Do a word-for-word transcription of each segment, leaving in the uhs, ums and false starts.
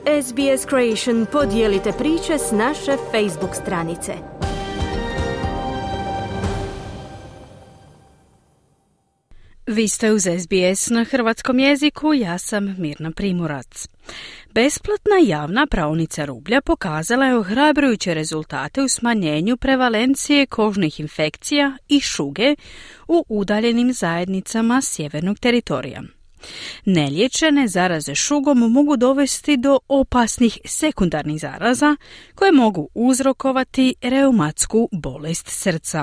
S B S Creation podijelite priče s naše Facebook stranice. Vi ste uz S B S na hrvatskom jeziku, ja sam Mirna Primorac. Besplatna javna praonica rublja pokazala je ohrabrujuće rezultate u smanjenju prevalencije kožnih infekcija i šuge u udaljenim zajednicama sjevernog teritorija. Neliječene zaraze šugom mogu dovesti do opasnih sekundarnih zaraza koje mogu uzrokovati reumatsku bolest srca.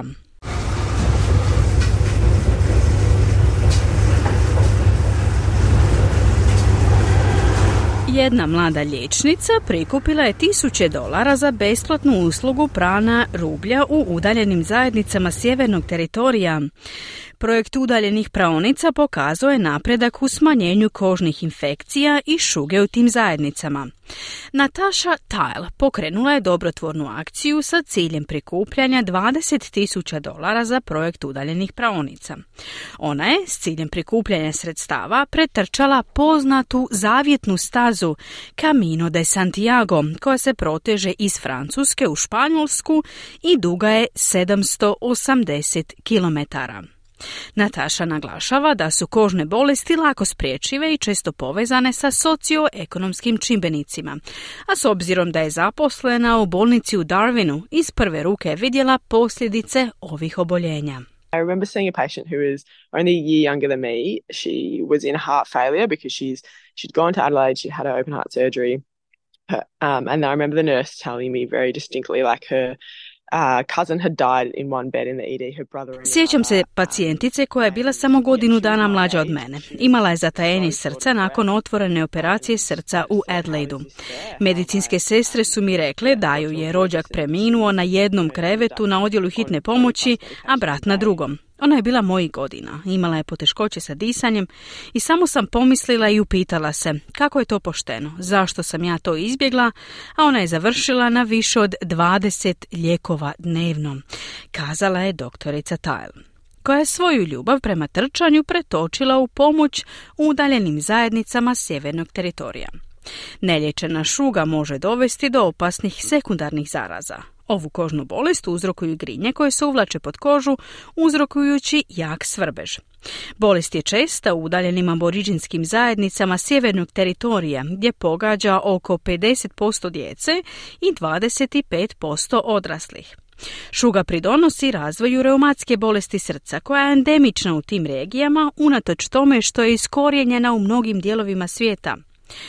Jedna mlada liječnica prikupila je tisuće dolara za besplatnu uslugu pranja rublja u udaljenim zajednicama sjevernog teritorija. Projekt udaljenih praonica pokazuje napredak u smanjenju kožnih infekcija i šuge u tim zajednicama. Natasha Tile pokrenula je dobrotvornu akciju sa ciljem prikupljanja dvadeset tisuća dolara za projekt udaljenih praonica. Ona je s ciljem prikupljanja sredstava pretrčala poznatu zavjetnu stazu Camino de Santiago, koja se proteže iz Francuske u Španjolsku i duga je sedamsto osamdeset kilometara. Natasha naglašava da su kožne bolesti lako spriječive i često povezane sa socioekonomskim čimbenicima, a s obzirom da je zaposlena u bolnici u Darwinu, iz prve ruke je vidjela posljedice ovih oboljenja. I remember seeing a patient who was only a year younger than me. She was in heart failure because she's she'd gone to Adelaide, she had her open heart surgery. Her, um, and I remember the nurse telling me very distinctly, like her Uh, cousin had died in one bed in the E D, her brother and Sjećam se pacijentice koja je bila samo godinu dana mlađa od mene. Imala je zatajenje srca nakon otvorene operacije srca u Adelaidu. Medicinske sestre su mi rekle da ju je rođak preminuo na jednom krevetu na odjelu hitne pomoći, a brat na drugom. Ona je bila mojih godina, imala je poteškoće sa disanjem i samo sam pomislila i upitala se kako je to pošteno, zašto sam ja to izbjegla, a ona je završila na više od dvadeset lijekova dnevno, kazala je doktorica Tile, koja je svoju ljubav prema trčanju pretočila u pomoć udaljenim zajednicama sjevernog teritorija. Neliječena šuga može dovesti do opasnih sekundarnih zaraza. Ovu kožnu bolest uzrokuju grinje koje se uvlače pod kožu, uzrokujući jak svrbež. Bolest je česta u udaljenim aboriđinskim zajednicama sjevernog teritorija, gdje pogađa oko pedeset posto djece i dvadeset pet posto odraslih. Šuga pridonosi razvoju reumatske bolesti srca, koja je endemična u tim regijama, unatoč tome što je iskorijenjena u mnogim dijelovima svijeta.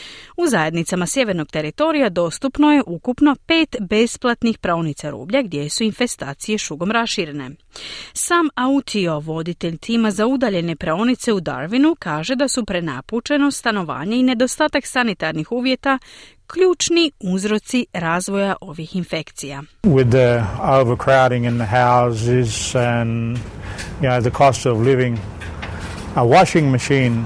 U zajednicama sjevernog teritorija dostupno je ukupno pet besplatnih praonica rublja gdje su infestacije šugom raširene. Sam Autio, voditelj tima za udaljene praonice u Darwinu, kaže da su prenapučeno stanovanje i nedostatak sanitarnih uvjeta ključni uzroci razvoja ovih infekcija. With the overcrowding in the houses and you know the cost of living, a washing machine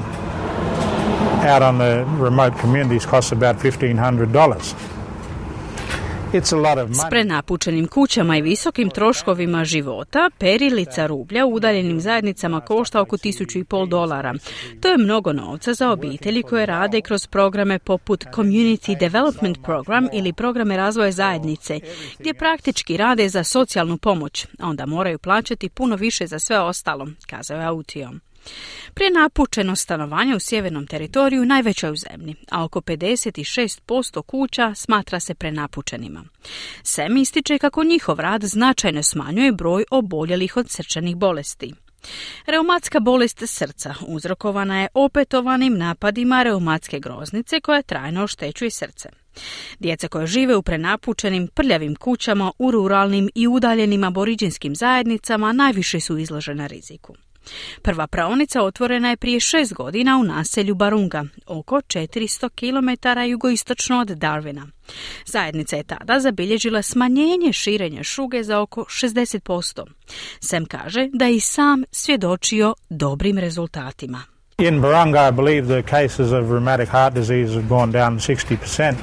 out on the remote communities costs about fifteen hundred dollars. It's a lot of money. S prenapučenim kućama i visokim troškovima života, perilica rublja u udaljenim zajednicama košta oko tisuću i pol dolara. To je mnogo novca za obitelji koje rade kroz programe poput Community Development Program ili programe razvoja zajednice, gdje praktički rade za socijalnu pomoć, a onda moraju plaćati puno više za sve ostalo, kazao je Autio. Prenapučeno stanovanje u sjevernom teritoriju najveće u zemlji, a oko pedeset šest posto kuća smatra se prenapučenima. Sem ističe kako njihov rad značajno smanjuje broj oboljelih od srčanih bolesti. Reumatska bolest srca uzrokovana je opetovanim napadima reumatske groznice koja trajno oštećuje srce. Djeca koja žive u prenapučenim, prljavim kućama u ruralnim i udaljenim aboriđinskim zajednicama najviše su izložena riziku. Prva praonica otvorena je prije šest godina u naselju Barunga, oko četiristo kilometara jugoistočno od Darwina. Zajednica je tada zabilježila smanjenje širenja šuge za oko šezdeset posto. Sam kaže da je i sam svjedočio dobrim rezultatima. In Barunga, I believe the cases of rheumatic heart disease have gone down sixty percent.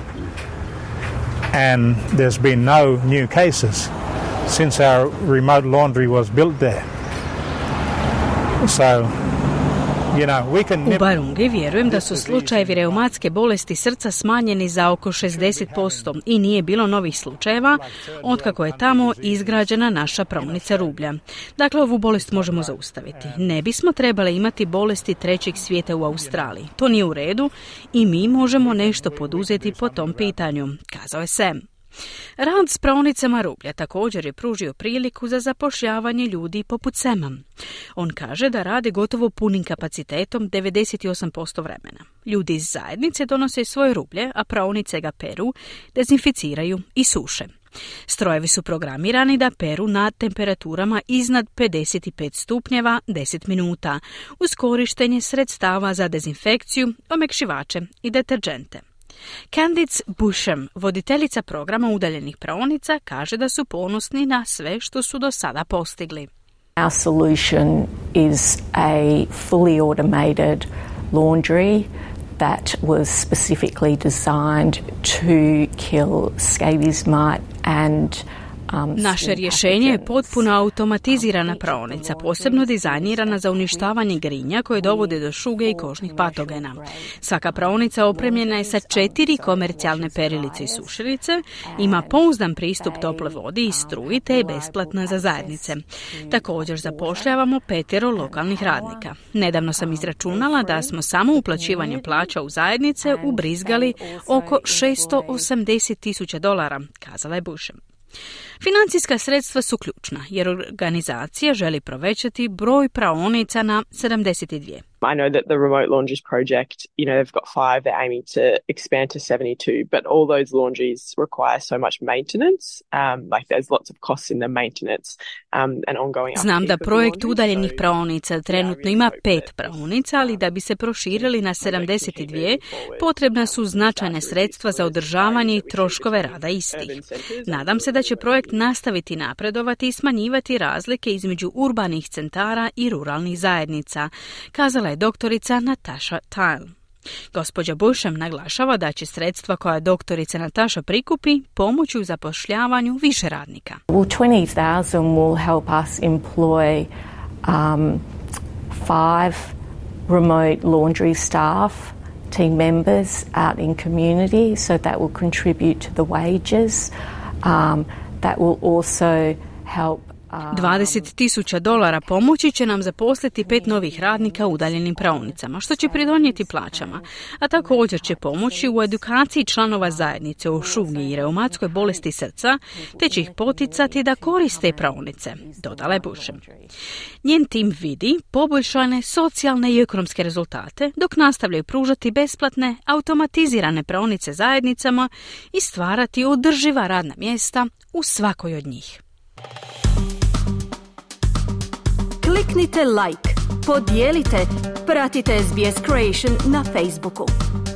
And there's been no new cases since our remote laundry was built there. So You know, we can U Barungi vjerujem da su slučajevi reumatske bolesti srca smanjeni za oko šezdeset posto i nije bilo novih slučajeva otkako je tamo izgrađena naša praonica rublja. Dakle, ovu bolest možemo zaustaviti. Ne bismo trebali imati bolesti trećeg svijeta u Australiji. To nije u redu i mi možemo nešto poduzeti po tom pitanju, kazao je Sam. Rad s praonicama rublja također je pružio priliku za zapošljavanje ljudi poput Sema. On kaže da rade gotovo punim kapacitetom devedeset osam posto vremena. Ljudi iz zajednice donose svoje rublje, a praonice ga peru, dezinficiraju i suše. Strojevi su programirani da peru na temperaturama iznad pedeset pet stupnjeva deset minuta, uz korištenje sredstava za dezinfekciju, omekšivače i deterđente. Candice Busham, voditeljica programa udaljenih praonica, kaže da su ponosni na sve što su do sada postigli. Our solution is a fully automated laundry that was specifically designed to kill scabies mite and Naše rješenje je potpuno automatizirana praonica, posebno dizajnirana za uništavanje grinja koje dovode do šuge i kožnih patogena. Svaka praonica opremljena je sa četiri komercijalne perilice i sušilice, ima pouzdan pristup tople vodi i struji te je besplatna za zajednice. Također zapošljavamo petero lokalnih radnika. Nedavno sam izračunala da smo samo uplaćivanjem plaća u zajednice ubrizgali oko šesto osamdeset tisuća dolara, kazala je Busham. Financijska sredstva su ključna, jer organizacija želi povećati broj praonica na sedamdeset dvije. I know that the Remote Laundries project, you know, they've got five, they're aiming to expand to seventy-two, but all those laundries require so much maintenance, um, like there's lots of costs in the maintenance um, and ongoing. Znam da projekt udaljenih praonica trenutno ima pet praonica, ali da bi se proširili na sedamdeset dvije, potrebna su značajne sredstva za održavanje i troškove rada istih. Nadam se da će projekt nastaviti napredovati i smanjivati razlike između urbanih centara i ruralnih zajednica, kazala je doktorica Natasha Tile. Gospođa Busham naglašava da će sredstva koja doktorica Natasha prikupi pomoći u zapošljavanju više radnika. Well, twenty thousand will help us employ um, five remote laundry staff, team members out in community, so that will contribute to the wages. Um, that will also help dvadeset tisuća dolara pomoći će nam zaposliti pet novih radnika u udaljenim praonicama, što će pridonijeti plaćama, a također će pomoći u edukaciji članova zajednice o šugi i reumatskoj bolesti srca, te će ih poticati da koriste praonice, dodala je Busham. Njen tim vidi poboljšane socijalne i ekonomske rezultate, dok nastavljaju pružati besplatne, automatizirane praonice zajednicama i stvarati održiva radna mjesta u svakoj od njih. Kliknite like, podijelite, pratite S B S Creation na Facebooku.